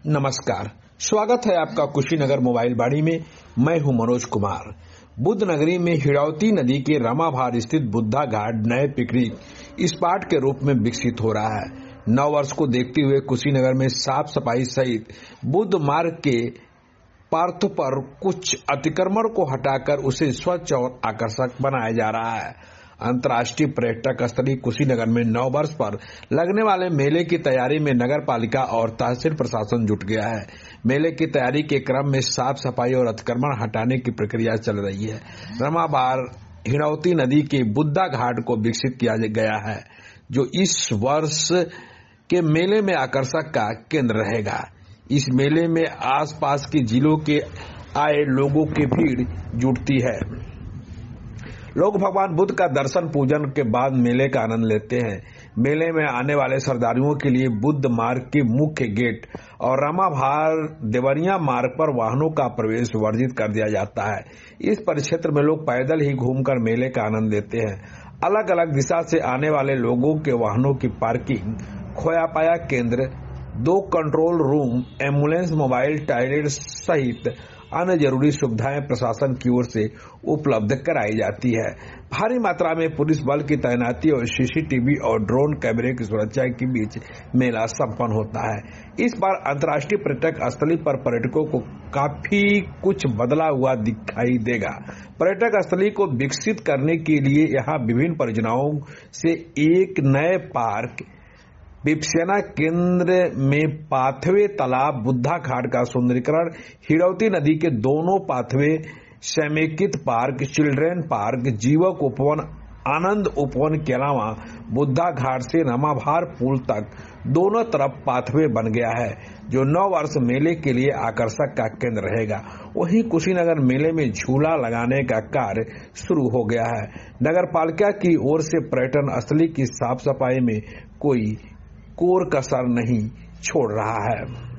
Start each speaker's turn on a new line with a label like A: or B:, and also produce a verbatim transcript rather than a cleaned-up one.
A: नमस्कार, स्वागत है आपका कुशीनगर मोबाइल बाड़ी में। मैं हूं मनोज कुमार। बुद्ध नगरी में हिड़ौती नदी के रमाभार स्थित बुद्धा घाट नए पिकनिक स्पॉट के रूप में विकसित हो रहा है। नव वर्ष को देखते हुए कुशीनगर में साफ सफाई सहित बुद्ध मार्ग के पार्थ पर कुछ अतिक्रमण को हटाकर उसे स्वच्छ और आकर्षक बनाया जा रहा है। अंतर्राष्ट्रीय पर्यटक स्थली कुशीनगर में नव वर्ष पर लगने वाले मेले की तैयारी में नगर पालिका और तहसील प्रशासन जुट गया है। मेले की तैयारी के क्रम में साफ सफाई और अतिक्रमण हटाने की प्रक्रिया चल रही है। रमाभार हिड़ौती नदी के बुद्धा घाट को विकसित किया गया है, जो इस वर्ष के मेले में आकर्षक का केंद्र रहेगा। इस मेले में आसपास के जिलों के आए लोगों की भीड़ जुटती है। लोग भगवान बुद्ध का दर्शन पूजन के बाद मेले का आनंद लेते हैं। मेले में आने वाले श्रद्धालुओं के लिए बुद्ध मार्ग के मुख्य गेट और रमाभार देवरिया मार्ग पर वाहनों का प्रवेश वर्जित कर दिया जाता है। इस परिक्षेत्र में लोग पैदल ही घूमकर मेले का आनंद लेते हैं। अलग अलग दिशा से आने वाले लोगों के वाहनों की पार्किंग, खोया पाया केंद्र, दो control room, ambulance, mobile toilet सहित अन्य जरूरी सुविधाएं प्रशासन की ओर से उपलब्ध कराई जाती है। भारी मात्रा में पुलिस बल की तैनाती और सीसीटीवी और ड्रोन कैमरे की सुरक्षा के बीच मेला संपन्न होता है। इस बार अंतर्राष्ट्रीय पर्यटक स्थली पर पर्यटकों को काफी कुछ बदला हुआ दिखाई देगा। पर्यटक स्थली को विकसित करने के लिए यहाँ विभिन्न परियोजनाओं से एक नए पार्क, विपश्यना केंद्र में पाथवे तालाब, बुद्धा घाट का सुंदरीकरण, हिड़ौती नदी के दोनों पाथवे, समेकित पार्क, चिल्ड्रेन पार्क, जीवक उपवन, आनंद उपवन के अलावा बुद्धा घाट से रमाभार पुल तक दोनों तरफ पाथवे बन गया है, जो नौ वर्ष मेले के लिए आकर्षक का केंद्र रहेगा। वहीं कुशीनगर मेले में झूला लगाने का कार्य शुरू हो गया है। नगर पालिका की ओर से पर्यटन स्थली की साफ सफाई में कोई कोर कसर नहीं छोड़ रहा है।